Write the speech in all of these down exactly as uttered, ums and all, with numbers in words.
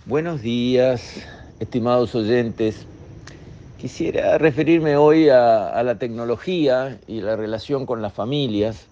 Buenos días, estimados oyentes. Quisiera referirme hoy a, a la tecnología y la relación con las familias,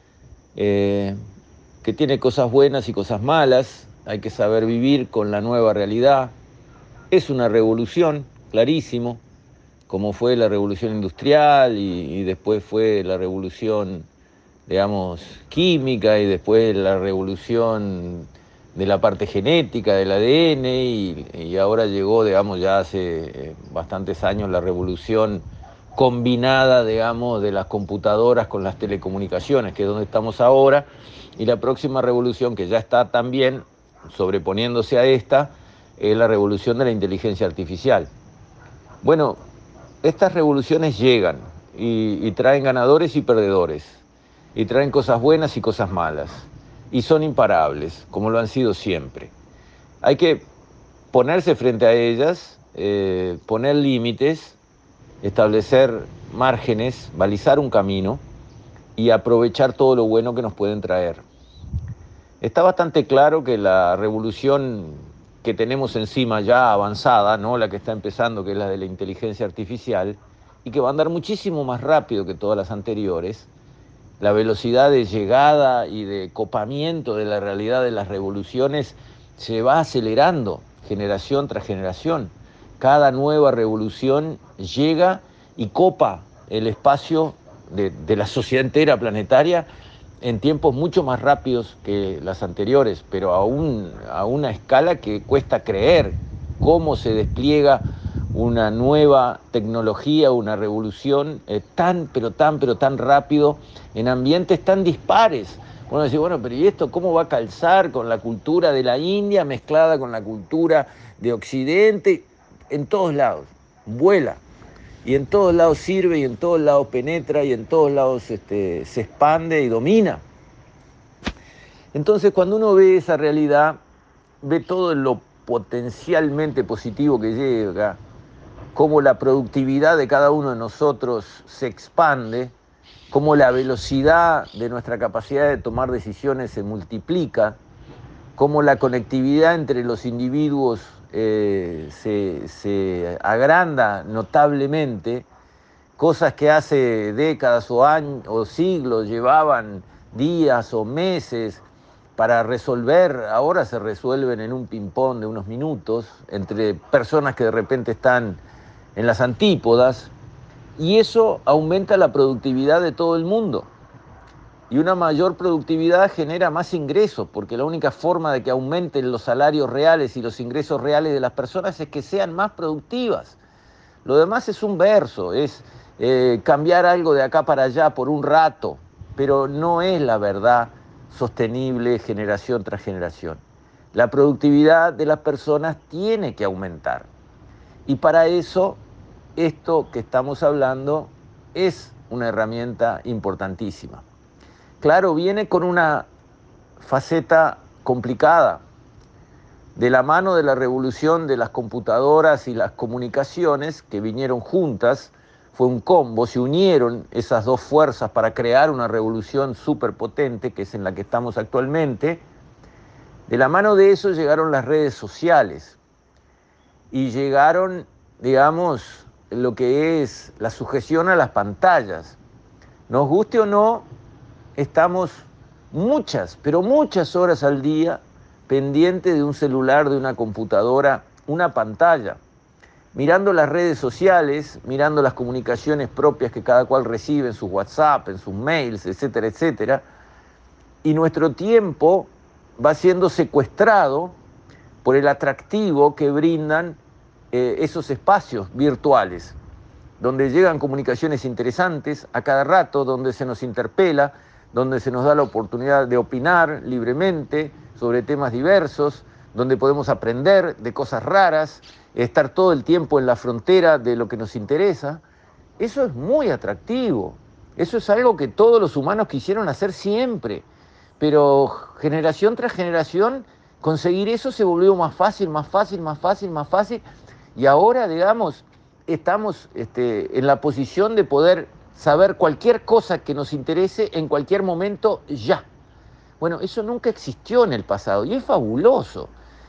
eh, que tiene cosas buenas y cosas malas. Hay que saber vivir con la nueva realidad. Es una revolución, clarísimo, como fue la revolución industrial y, y después fue la revolución, digamos, química y después la revolución de la parte genética del A D N y, y ahora llegó, digamos, ya hace eh, bastantes años la revolución combinada, digamos, de las computadoras con las telecomunicaciones, que es donde estamos ahora, y la próxima revolución, que ya está también sobreponiéndose a esta, es la revolución de la inteligencia artificial. Bueno, estas revoluciones llegan y, y traen ganadores y perdedores, y traen cosas buenas y cosas malas, y son imparables, como lo han sido siempre. Hay que ponerse frente a ellas, eh, poner límites, establecer márgenes, balizar un camino y aprovechar todo lo bueno que nos pueden traer. Está bastante claro que la revolución que tenemos encima ya avanzada, ¿no? La que está empezando, que es la de la inteligencia artificial, y que va a andar muchísimo más rápido que todas las anteriores, la velocidad de llegada y de copamiento de la realidad de las revoluciones se va acelerando generación tras generación. Cada nueva revolución llega y copa el espacio de, de la sociedad entera planetaria en tiempos mucho más rápidos que las anteriores, pero a, un, a una escala que cuesta creer cómo se despliega una nueva tecnología, una revolución eh, tan, pero tan, pero tan rápido en ambientes tan dispares. Uno dice, bueno, pero ¿y esto cómo va a calzar con la cultura de la India mezclada con la cultura de Occidente? En todos lados, vuela. Y en todos lados sirve, y en todos lados penetra, y en todos lados este, se expande y domina. Entonces, cuando uno ve esa realidad, ve todo lo potencialmente positivo que llega, cómo la productividad de cada uno de nosotros se expande, cómo la velocidad de nuestra capacidad de tomar decisiones se multiplica, cómo la conectividad entre los individuos eh, se, se agranda notablemente, cosas que hace décadas o años o siglos llevaban días o meses para resolver, ahora se resuelven en un ping-pong de unos minutos entre personas que de repente están en las antípodas, y eso aumenta la productividad de todo el mundo. Y una mayor productividad genera más ingresos, porque la única forma de que aumenten los salarios reales y los ingresos reales de las personas es que sean más productivas. Lo demás es un verso, es eh, cambiar algo de acá para allá por un rato, pero no es la verdad sostenible generación tras generación. La productividad de las personas tiene que aumentar. Y para eso, esto que estamos hablando es una herramienta importantísima. Claro, viene con una faceta complicada. De la mano de la revolución de las computadoras y las comunicaciones que vinieron juntas, fue un combo, se unieron esas dos fuerzas para crear una revolución súper potente, que es en la que estamos actualmente. De la mano de eso llegaron las redes sociales y llegaron, digamos, lo que es la sujeción a las pantallas. Nos guste o no, estamos muchas, pero muchas horas al día pendiente de un celular, de una computadora, una pantalla, mirando las redes sociales, mirando las comunicaciones propias que cada cual recibe en sus WhatsApp, en sus mails, etcétera, etcétera. Y nuestro tiempo va siendo secuestrado por el atractivo que brindan eh, esos espacios virtuales, donde llegan comunicaciones interesantes a cada rato, donde se nos interpela, donde se nos da la oportunidad de opinar libremente sobre temas diversos, donde podemos aprender de cosas raras, estar todo el tiempo en la frontera de lo que nos interesa. Eso es muy atractivo. Eso es algo que todos los humanos quisieron hacer siempre. Pero generación tras generación, conseguir eso se volvió más fácil, más fácil, más fácil, más fácil. Y ahora, digamos, estamos este, en la posición de poder saber cualquier cosa que nos interese en cualquier momento ya. Bueno, eso nunca existió en el pasado y es fabuloso.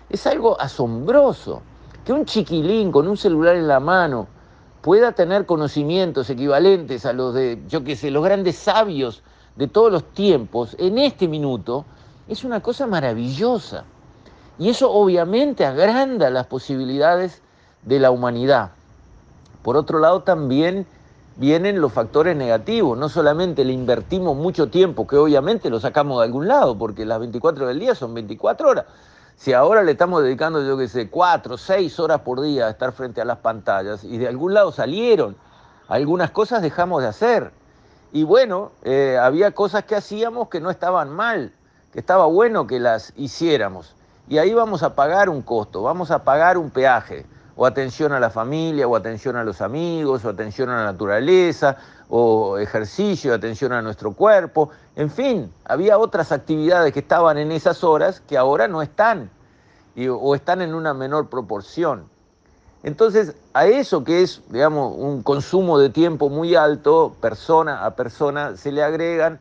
Es algo asombroso que un chiquilín con un celular en la mano pueda tener conocimientos equivalentes a los de, yo qué sé, los grandes sabios de todos los tiempos en este minuto. Es una cosa maravillosa. Y eso obviamente agranda las posibilidades de la humanidad. Por otro lado, también vienen los factores negativos. No solamente le invertimos mucho tiempo, que obviamente lo sacamos de algún lado, porque las veinticuatro del día son veinticuatro horas. Si ahora le estamos dedicando, yo qué sé, cuatro, seis horas por día a estar frente a las pantallas, y de algún lado salieron, algunas cosas dejamos de hacer. Y bueno, eh, había cosas que hacíamos que no estaban mal, que estaba bueno que las hiciéramos. Y ahí vamos a pagar un costo, vamos a pagar un peaje, o atención a la familia, o atención a los amigos, o atención a la naturaleza, o ejercicio, atención a nuestro cuerpo. En fin, había otras actividades que estaban en esas horas que ahora no están, y, o están en una menor proporción. Entonces, a eso que es, digamos, un consumo de tiempo muy alto, persona a persona, se le agregan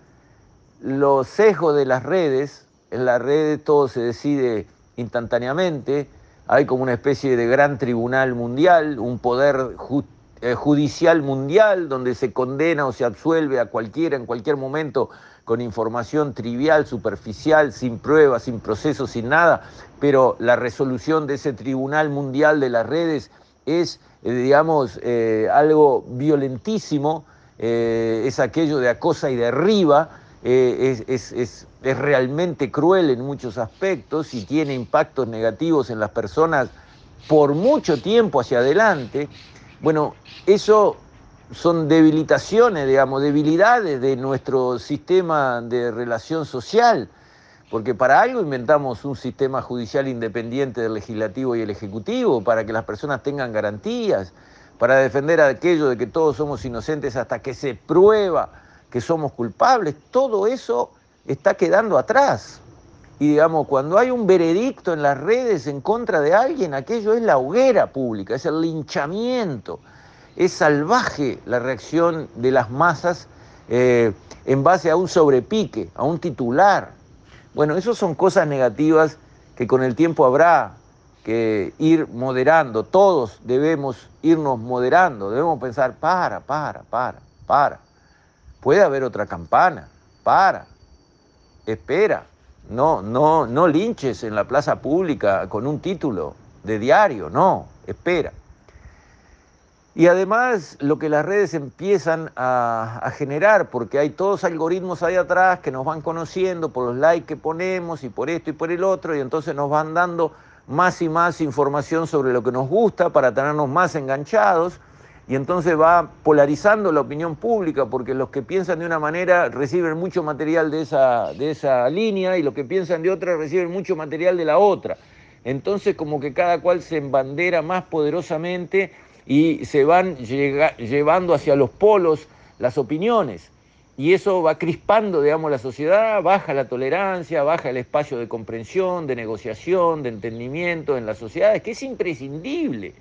los sesgos de las redes. En las redes todo se decide instantáneamente, hay como una especie de gran tribunal mundial, un poder ju eh, judicial mundial, donde se condena o se absuelve a cualquiera en cualquier momento con información trivial, superficial, sin pruebas, sin proceso, sin nada, pero la resolución de ese tribunal mundial de las redes es, eh, digamos, eh, algo violentísimo, eh, es aquello de acosa y derriba. Eh, es, es, es, es realmente cruel en muchos aspectos y tiene impactos negativos en las personas por mucho tiempo hacia adelante. Bueno, eso son debilitaciones, digamos, debilidades de nuestro sistema de relación social, porque para algo inventamos un sistema judicial independiente del legislativo y el ejecutivo, para que las personas tengan garantías, para defender aquello de que todos somos inocentes hasta que se prueba que somos culpables. Todo eso está quedando atrás. Y digamos, cuando hay un veredicto en las redes en contra de alguien, aquello es la hoguera pública, es el linchamiento. Es salvaje la reacción de las masas eh, en base a un sobrepique, a un titular. Bueno, eso son cosas negativas que con el tiempo habrá que ir moderando. Todos debemos irnos moderando, debemos pensar, para, para, para, para. Puede haber otra campana, para, espera, no, no, no linches en la plaza pública con un título de diario, no, espera. Y además lo que las redes empiezan a, a generar, porque hay todos algoritmos ahí atrás que nos van conociendo por los likes que ponemos y por esto y por el otro, y entonces nos van dando más y más información sobre lo que nos gusta para tenernos más enganchados. Y entonces va polarizando la opinión pública, porque los que piensan de una manera reciben mucho material de esa, de esa línea, y los que piensan de otra reciben mucho material de la otra. Entonces como que cada cual se embandera más poderosamente y se van llega, llevando hacia los polos las opiniones. Y eso va crispando, digamos, la sociedad, baja la tolerancia, baja el espacio de comprensión, de negociación, de entendimiento en las sociedades, que es imprescindible.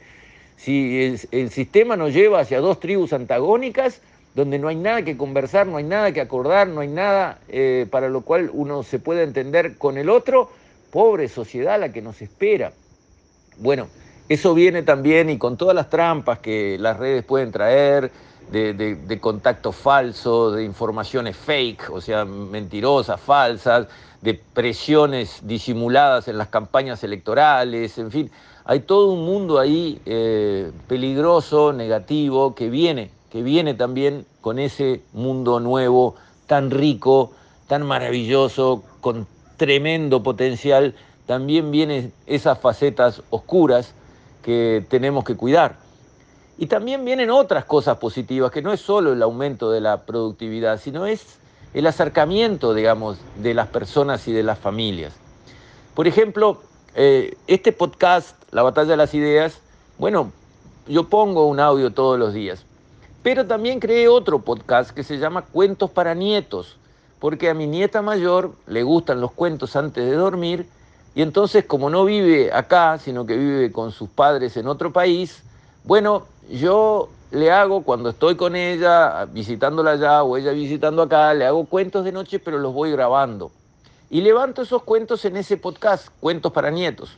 Si el, el sistema nos lleva hacia dos tribus antagónicas, donde no hay nada que conversar, no hay nada que acordar, no hay nada eh, para lo cual uno se pueda entender con el otro, pobre sociedad la que nos espera. Bueno, eso viene también, y con todas las trampas que las redes pueden traer, de, de, de contacto falso, de informaciones fake, o sea, mentirosas, falsas, de presiones disimuladas en las campañas electorales, en fin. Hay todo un mundo ahí eh, peligroso, negativo, que viene, que viene también con ese mundo nuevo, tan rico, tan maravilloso, con tremendo potencial. También vienen esas facetas oscuras que tenemos que cuidar. Y también vienen otras cosas positivas, que no es solo el aumento de la productividad, sino es el acercamiento, digamos, de las personas y de las familias. Por ejemplo, eh, este podcast, La Batalla de las Ideas, bueno, yo pongo un audio todos los días, pero también creé otro podcast que se llama Cuentos para Nietos, porque a mi nieta mayor le gustan los cuentos antes de dormir, y entonces, como no vive acá, sino que vive con sus padres en otro país, bueno, yo le hago, cuando estoy con ella, visitándola allá o ella visitando acá, le hago cuentos de noche, pero los voy grabando. Y levanto esos cuentos en ese podcast, Cuentos para Nietos.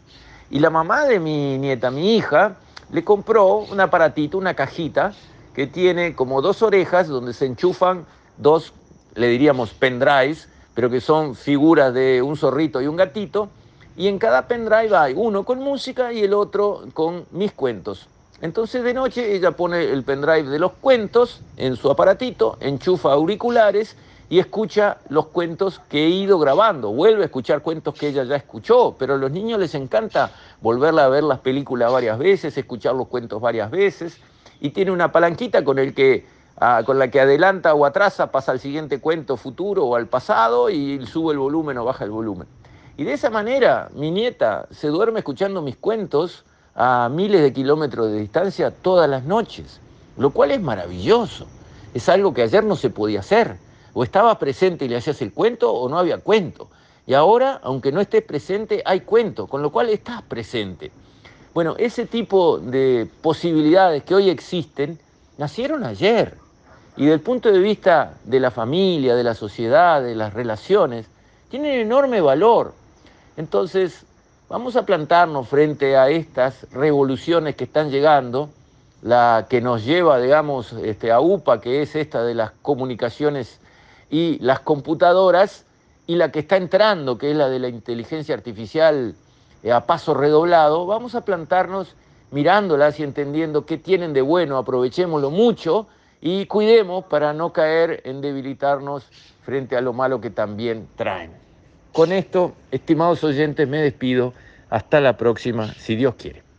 Y la mamá de mi nieta, mi hija, le compró un aparatito, una cajita, que tiene como dos orejas donde se enchufan dos, le diríamos pendrives, pero que son figuras de un zorrito y un gatito, y en cada pendrive hay uno con música y el otro con mis cuentos. Entonces de noche ella pone el pendrive de los cuentos en su aparatito, enchufa auriculares y escucha los cuentos que he ido grabando. Vuelve a escuchar cuentos que ella ya escuchó, pero a los niños les encanta volverla a ver las películas varias veces, escuchar los cuentos varias veces, y tiene una palanquita con, el que, ah, con la que adelanta o atrasa, pasa al siguiente cuento futuro o al pasado y sube el volumen o baja el volumen. Y de esa manera mi nieta se duerme escuchando mis cuentos a miles de kilómetros de distancia todas las noches, lo cual es maravilloso. Es algo que ayer no se podía hacer. O estabas presente y le hacías el cuento o no había cuento. Y ahora, aunque no estés presente, hay cuento, con lo cual estás presente. Bueno, ese tipo de posibilidades que hoy existen nacieron ayer. Y desde el punto de vista de la familia, de la sociedad, de las relaciones, tienen enorme valor. Entonces, vamos a plantarnos frente a estas revoluciones que están llegando, la que nos lleva, digamos, este, a U P A, que es esta de las comunicaciones y las computadoras, y la que está entrando, que es la de la inteligencia artificial eh, a paso redoblado. Vamos a plantarnos mirándolas y entendiendo qué tienen de bueno, aprovechémoslo mucho y cuidemos para no caer en debilitarnos frente a lo malo que también traen. Con esto, estimados oyentes, me despido. Hasta la próxima, si Dios quiere.